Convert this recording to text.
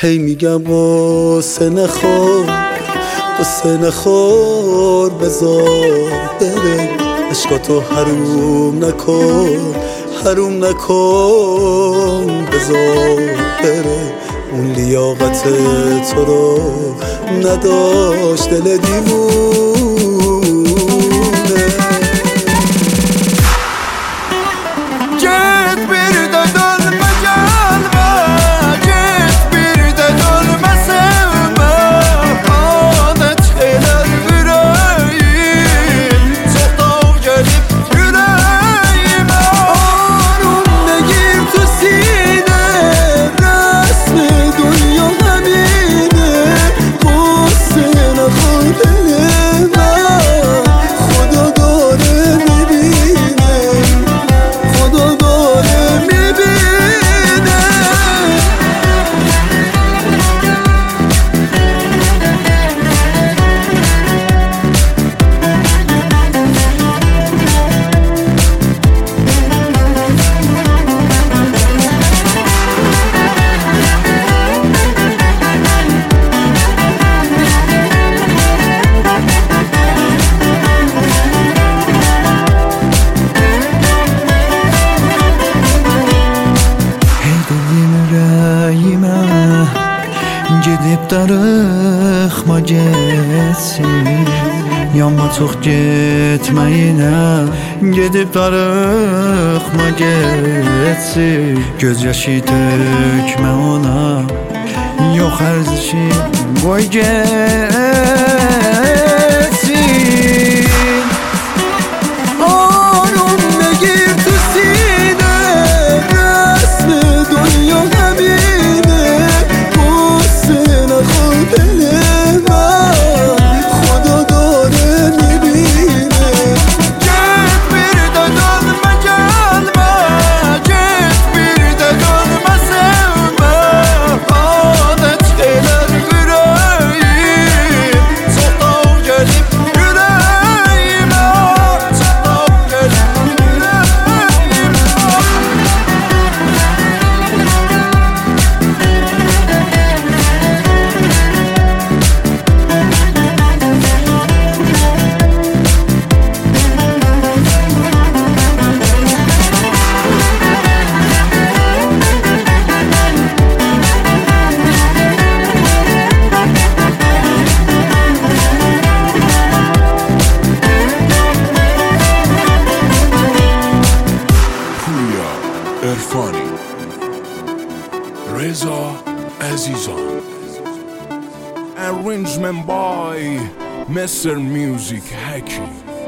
هی میگم قصه نخور بذار بره، عشقاتو حروم نکن بذار بره. اون لیاقت تو رو نداشت دل دیوونه. Gedib darıxma getsin, yanma çox getməyinə. Gedib darıxma getsin, göz yaşı tökmə ona. Yox ərzişi qoy getsin. Onun ne gir tu sine, resmi dünya həmine. Erfani, Reza Azizan. Arrangement by Mr. Music Haki.